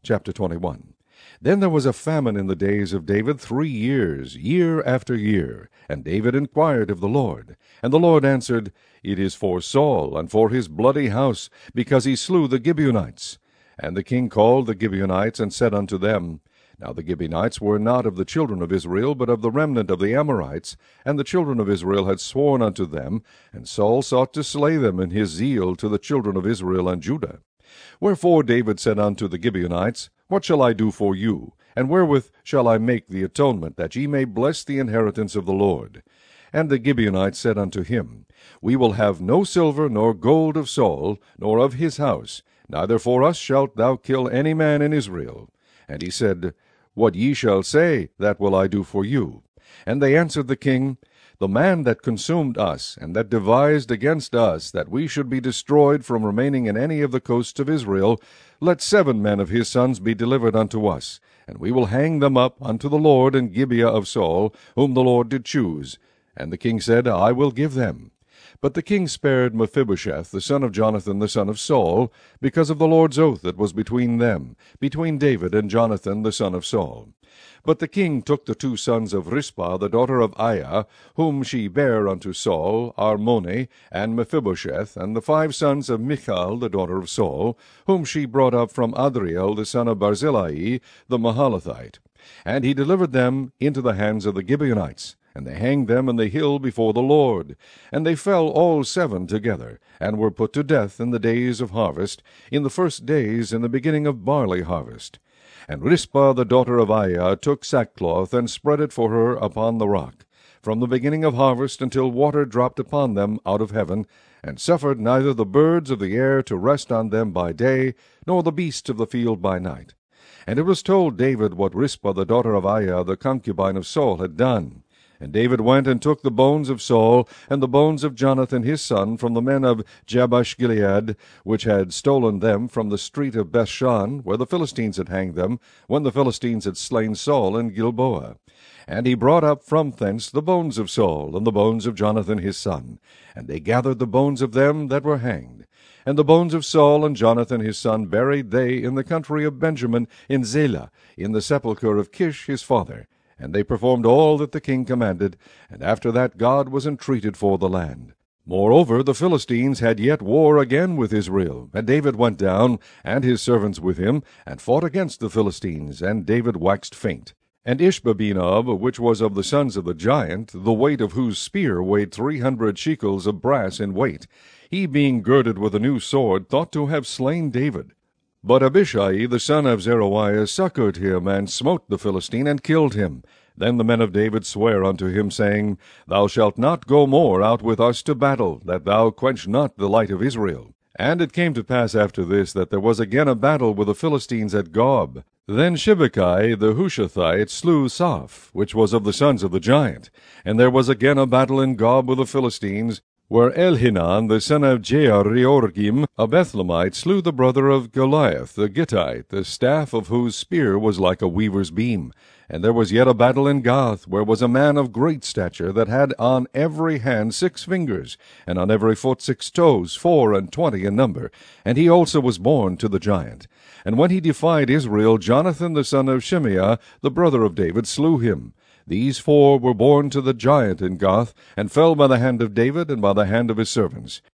Chapter 21. Then there was a famine in the days of David 3 years, year after year. And David inquired of the Lord. And the Lord answered, It is for Saul, and for his bloody house, because he slew the Gibeonites. And the king called the Gibeonites, and said unto them, Now the Gibeonites were not of the children of Israel, but of the remnant of the Amorites, and the children of Israel had sworn unto them, and Saul sought to slay them in his zeal to the children of Israel and Judah. Wherefore David said unto the Gibeonites, What shall I do for you? And wherewith shall I make the atonement, that ye may bless the inheritance of the Lord? And the Gibeonites said unto him, We will have no silver nor gold of Saul, nor of his house, neither for us shalt thou kill any man in Israel. And he said, What ye shall say, that will I do for you. And they answered the king, The man that consumed us, and that devised against us, that we should be destroyed from remaining in any of the coasts of Israel, let 7 men of his sons be delivered unto us, and we will hang them up unto the Lord in Gibeah of Saul, whom the Lord did choose. And the king said, I will give them. But the king spared Mephibosheth, the son of Jonathan the son of Saul, because of the Lord's oath that was between them, between David and Jonathan the son of Saul. But the king took the 2 sons of Rizpah the daughter of Aiah, whom she bare unto Saul, Armoni, and Mephibosheth, and the 5 sons of Michal the daughter of Saul, whom she brought up from Adriel the son of Barzillai the Mahalathite. And he delivered them into the hands of the Gibeonites, and they hanged them in the hill before the Lord. And they fell all 7 together, and were put to death in the days of harvest, in the first days in the beginning of barley harvest. And Rizpah the daughter of Aiah took sackcloth, and spread it for her upon the rock, from the beginning of harvest until water dropped upon them out of heaven, and suffered neither the birds of the air to rest on them by day, nor the beasts of the field by night. And it was told David what Rizpah the daughter of Aiah, the concubine of Saul, had done. And David went and took the bones of Saul, and the bones of Jonathan his son, from the men of Jabesh-Gilead, which had stolen them from the street of Bethshan, where the Philistines had hanged them, when the Philistines had slain Saul in Gilboa. And he brought up from thence the bones of Saul, and the bones of Jonathan his son. And they gathered the bones of them that were hanged. And the bones of Saul and Jonathan his son buried they in the country of Benjamin, in Zelah, in the sepulchre of Kish his father. And they performed all that the king commanded, and after that God was entreated for the land. Moreover, the Philistines had yet war again with Israel, and David went down, and his servants with him, and fought against the Philistines, and David waxed faint. And Ishbi-benob, which was of the sons of the giant, the weight of whose spear weighed 300 shekels of brass in weight, he being girded with a new sword, thought to have slain David. But Abishai the son of Zeruiah succored him, and smote the Philistine, and killed him. Then the men of David sware unto him, saying, Thou shalt not go more out with us to battle, that thou quench not the light of Israel. And it came to pass after this, that there was again a battle with the Philistines at Gob. Then Shibbekai the Hushathite slew Saph, which was of the sons of the giant. And there was again a battle in Gob with the Philistines, where Elhanan the son of Jeareorgim, a Bethlehemite, slew the brother of Goliath the Gittite, the staff of whose spear was like a weaver's beam. And there was yet a battle in Gath, where was a man of great stature, that had on every hand 6 fingers, and on every foot 6 toes, 24 in number. And he also was born to the giant. And when he defied Israel, Jonathan the son of Shimeah, the brother of David, slew him. These 4 were born to the giant in Gath, and fell by the hand of David and by the hand of his servants.